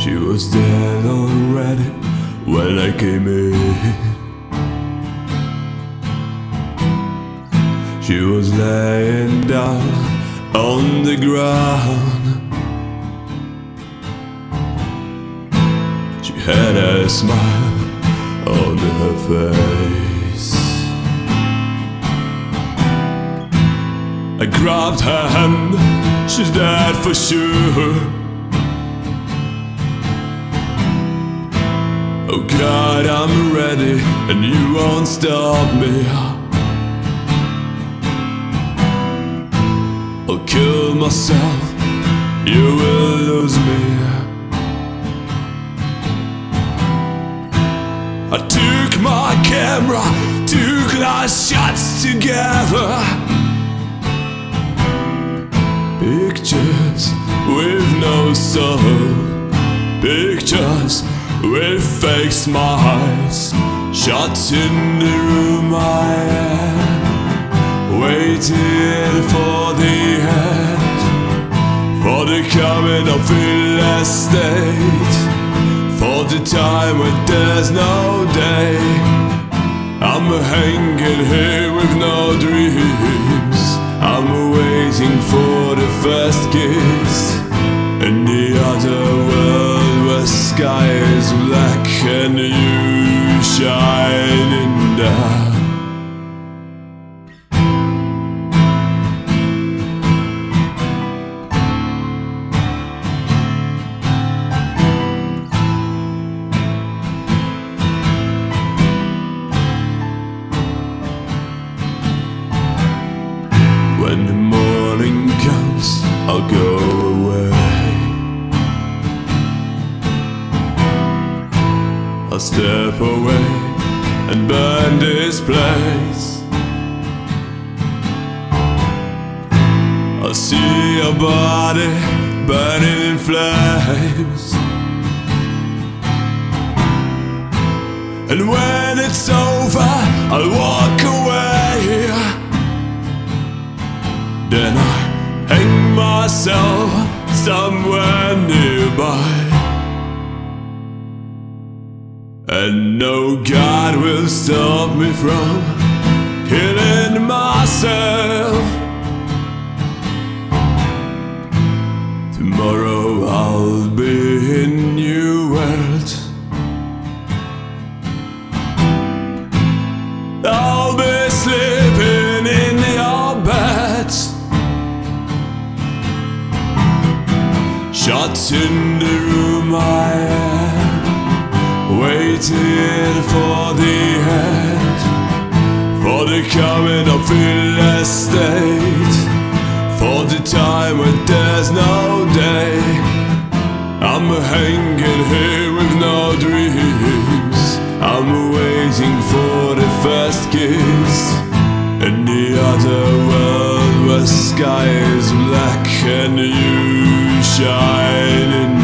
She was dead already when I came in. She was laying down on the ground. She had a smile on her face. I grabbed her hand, she's dead for sure. Oh God, I'm ready and you won't stop me. I'll kill myself, you will lose me. I took my camera, took last shots together. Pictures with no soul, pictures with fake smiles. Shots in the room I had, waiting for the end, for the coming of the estate, for the time when there's no day. I'm hanging here with no dreams. I'm waiting for the first kiss in the other world where sky is black and you shine in the when the morning comes, I'll go away. I'll step away and burn this place. I'll see your body burning in flames. And when it's over, I'll walk away. Then I hang myself somewhere nearby, and no God will stop me from killing myself. Tomorrow I'll be in New World. I'll be sleeping in your bed. Shots in the room I am, waiting for the end, for the coming of the estate, for the time when there's no day. I'm hanging here with no dreams. I'm waiting for the first kiss in the other world where sky is black and you shine in